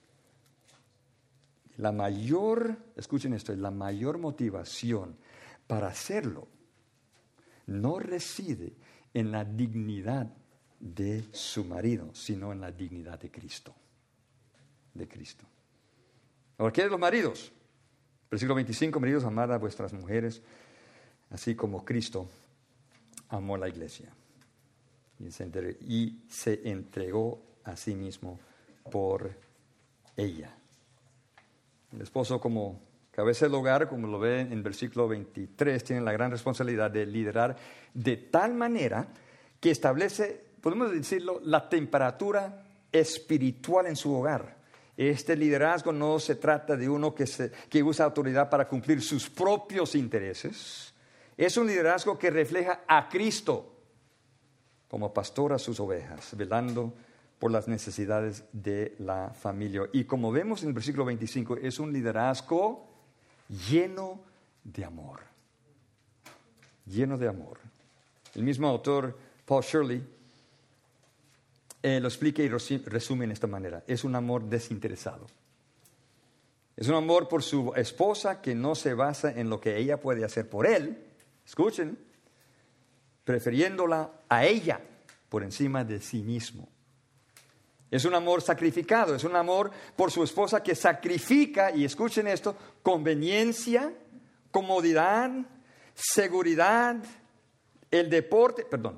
La mayor, escuchen esto, la mayor motivación para hacerlo no reside en la dignidad de su marido, sino en la dignidad de Cristo. De Cristo. Ahora, ¿qué de los maridos? Versículo veinticinco, maridos, amad a vuestras mujeres, así como Cristo amó la iglesia y se entregó, y se entregó a sí mismo por ella. El esposo, como cabeza del hogar, como lo ve en el versículo veintitrés, tiene la gran responsabilidad de liderar de tal manera que establece, podemos decirlo, la temperatura espiritual en su hogar. Este liderazgo no se trata de uno que, se, que usa autoridad para cumplir sus propios intereses. Es un liderazgo que refleja a Cristo. como pastor a sus ovejas, velando por las necesidades de la familia. Y como vemos en el versículo veinticinco, es un liderazgo lleno de amor. Lleno de amor. El mismo autor, Paul Shirley, eh, lo explica y resume en esta manera. Es un amor desinteresado. Es un amor por su esposa que no se basa en lo que ella puede hacer por él. Escuchen, prefiriéndola a ella por encima de sí mismo. Es un amor sacrificado, es un amor por su esposa que sacrifica, y escuchen esto, conveniencia, comodidad, seguridad, el deporte, perdón,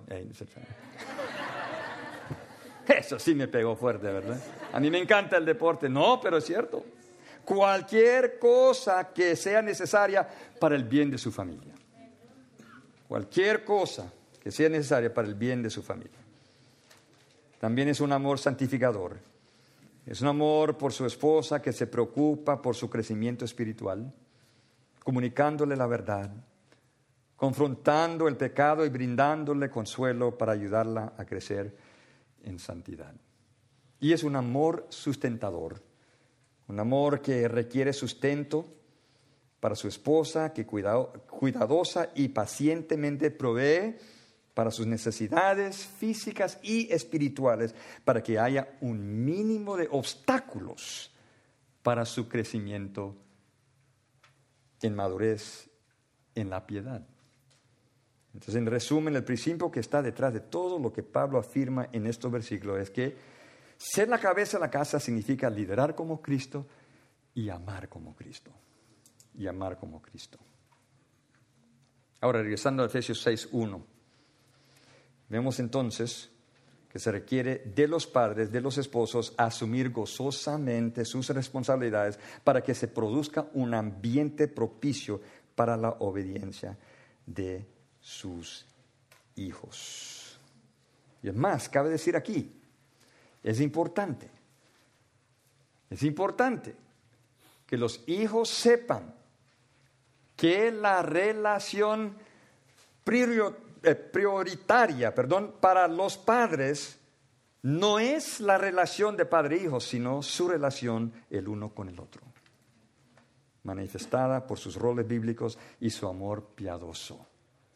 eso sí me pegó fuerte, ¿verdad? A mí me encanta el deporte, no, pero es cierto. Cualquier cosa que sea necesaria para el bien de su familia. Cualquier cosa que sea necesaria para el bien de su familia. También es un amor santificador. Es un amor por su esposa que se preocupa por su crecimiento espiritual, comunicándole la verdad, confrontando el pecado y brindándole consuelo para ayudarla a crecer en santidad. Y es un amor sustentador. Un amor que requiere sustento para su esposa, que cuidado, cuidadosa y pacientemente provee para sus necesidades físicas y espirituales, para que haya un mínimo de obstáculos para su crecimiento en madurez, en la piedad. Entonces, en resumen, el principio que está detrás de todo lo que Pablo afirma en estos versículos es que ser la cabeza de la casa significa liderar como Cristo y amar como Cristo. Y amar como Cristo. Ahora, regresando a Efesios seis uno, vemos entonces que se requiere de los padres, de los esposos, asumir gozosamente sus responsabilidades para que se produzca un ambiente propicio para la obediencia de sus hijos. Y es más, cabe decir aquí, es importante, es importante que los hijos sepan que la relación prior, eh, prioritaria, perdón, para los padres no es la relación de padre-hijo, sino su relación el uno con el otro, manifestada por sus roles bíblicos y su amor piadoso.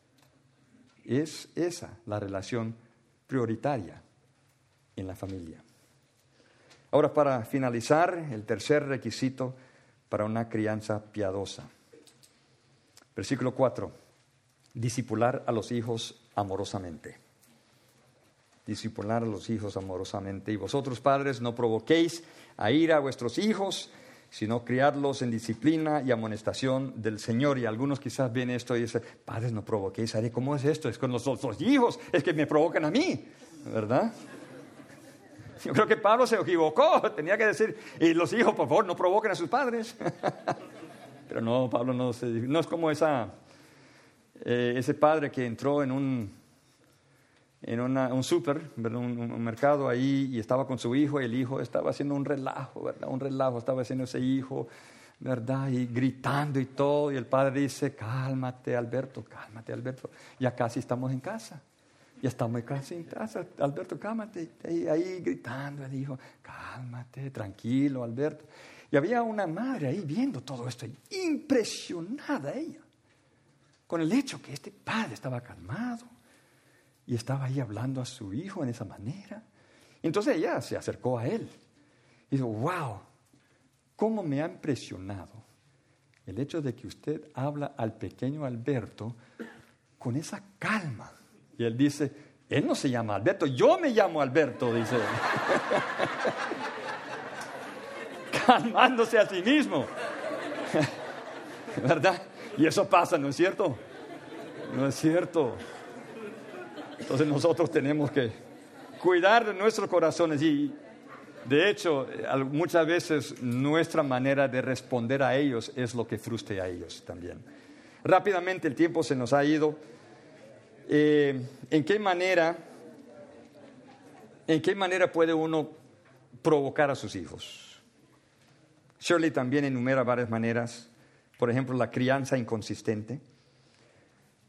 Es esa la relación prioritaria en la familia. Ahora, para finalizar, el tercer requisito para una crianza piadosa. Versículo cuatro. Discipular a los hijos amorosamente. Discipular a los hijos amorosamente. Y vosotros, padres, no provoquéis a ira a vuestros hijos, sino criadlos en disciplina y amonestación del Señor. Y algunos quizás ven esto y dicen, padres, no provoquéis a ira. ¿Cómo es esto? Es con los otros hijos, es que me provocan a mí, ¿verdad? Yo creo que Pablo se equivocó, tenía que decir, y los hijos, por favor, no provoquen a sus padres. Pero no, Pablo no, se, no es como esa, eh, ese padre que entró en un, en una, un súper, un, un mercado ahí, y estaba con su hijo, y el hijo estaba haciendo un relajo, ¿verdad? Un relajo estaba haciendo ese hijo, ¿verdad? Y gritando y todo, y el padre dice, cálmate, Alberto, cálmate, Alberto, ya casi estamos en casa. Ya estamos casi en casa, Alberto, cálmate. Ahí, ahí gritando, él dijo, cálmate, tranquilo, Alberto. Y había una madre ahí viendo todo esto, impresionada ella, con el hecho que este padre estaba calmado y estaba ahí hablando a su hijo en esa manera. Entonces ella se acercó a él y dijo, wow, cómo me ha impresionado el hecho de que usted habla al pequeño Alberto con esa calma. Y él dice, él no se llama Alberto, yo me llamo Alberto, dice él. Calmándose a sí mismo. ¿Verdad? Y eso pasa, ¿no es cierto? No es cierto. Entonces nosotros tenemos que cuidar de nuestros corazones. Y de hecho, muchas veces nuestra manera de responder a ellos es lo que frustra a ellos también. Rápidamente el tiempo se nos ha ido. Eh, ¿en qué manera, en qué manera puede uno provocar a sus hijos? Shirley también enumera varias maneras. Por ejemplo, la crianza inconsistente.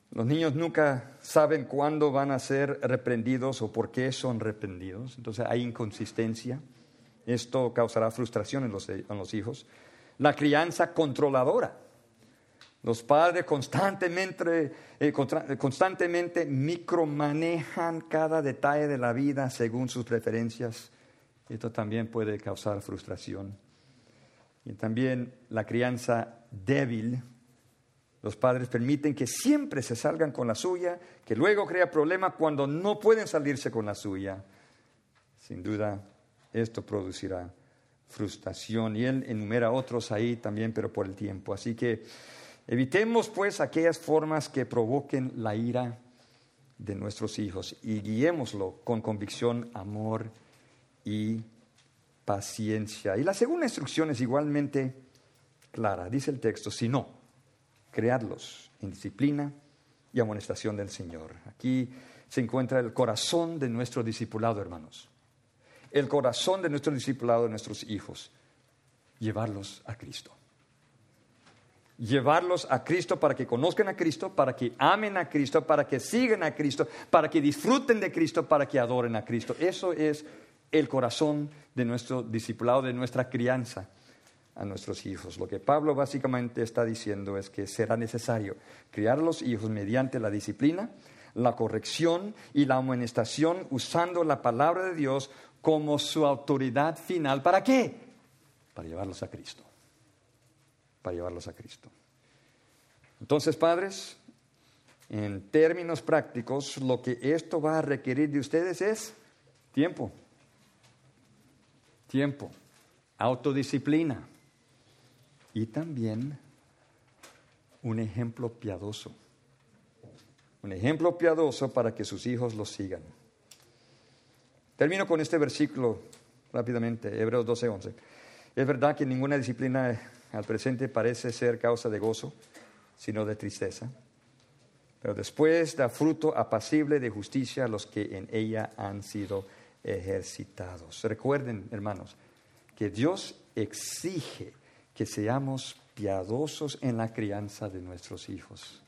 Los niños nunca saben cuándo van a ser reprendidos o por qué son reprendidos. Entonces hay inconsistencia. Esto causará frustración en los, en los hijos. La crianza controladora. Los padres constantemente, eh, constantemente micromanejan cada detalle de la vida según sus preferencias. Esto también puede causar frustración. Y también la crianza débil. Los padres permiten que siempre se salgan con la suya, que luego crea problemas cuando no pueden salirse con la suya. Sin duda, esto producirá frustración. Y él enumera otros ahí también, pero por el tiempo. Así que evitemos pues aquellas formas que provoquen la ira de nuestros hijos y guiémoslo con convicción, amor y paciencia. Y la segunda instrucción es igualmente clara. Dice el texto, si no, creadlos en disciplina y amonestación del Señor. Aquí se encuentra el corazón de nuestro discipulado, hermanos. El corazón de nuestro discipulado, de nuestros hijos. Llevarlos a Cristo. Llevarlos a Cristo para que conozcan a Cristo, para que amen a Cristo, para que sigan a Cristo, para que disfruten de Cristo, para que adoren a Cristo. Eso es el corazón de nuestro discipulado, de nuestra crianza a nuestros hijos. Lo que Pablo básicamente está diciendo es que será necesario criar a los hijos mediante la disciplina, la corrección y la amonestación, usando la palabra de Dios como su autoridad final. ¿Para qué? Para llevarlos a Cristo. Para llevarlos a Cristo. Entonces, padres, en términos prácticos, lo que esto va a requerir de ustedes es tiempo. Tiempo, autodisciplina y también un ejemplo piadoso. Un ejemplo piadoso para que sus hijos lo sigan. Termino con este versículo rápidamente, Hebreos doce once. Es verdad que ninguna disciplina al presente parece ser causa de gozo, sino de tristeza. Pero después da fruto apacible de justicia a los que en ella han sido ejercitados. Recuerden, hermanos, que Dios exige que seamos piadosos en la crianza de nuestros hijos.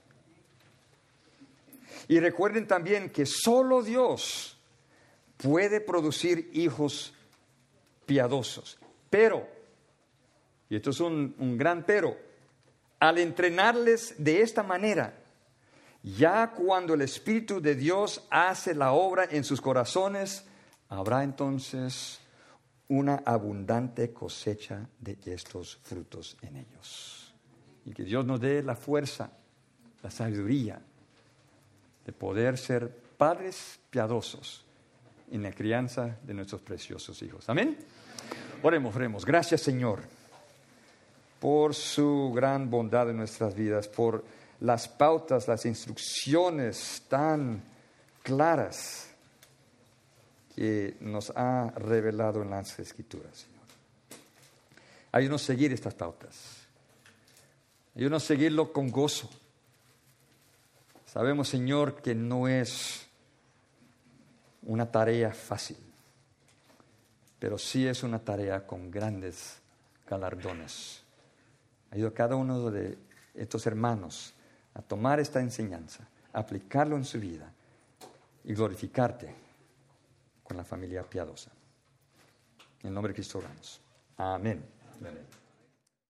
Y recuerden también que solo Dios puede producir hijos piadosos. Pero, y esto es un, un gran pero, al entrenarles de esta manera, ya cuando el Espíritu de Dios hace la obra en sus corazones, habrá entonces una abundante cosecha de estos frutos en ellos. Y que Dios nos dé la fuerza, la sabiduría de poder ser padres piadosos en la crianza de nuestros preciosos hijos. Amén. Oremos, oremos. Gracias, Señor, por su gran bondad en nuestras vidas, por las pautas, las instrucciones tan claras que nos ha revelado en las Escrituras, Señor. Ayúdanos a seguir estas pautas. Ayúdanos a seguirlo con gozo. Sabemos, Señor, que no es una tarea fácil, pero sí es una tarea con grandes galardones. Ayuda a cada uno de estos hermanos a tomar esta enseñanza, a aplicarlo en su vida y glorificarte con la familia piadosa. En el nombre de Cristo oramos. Amén. Amén.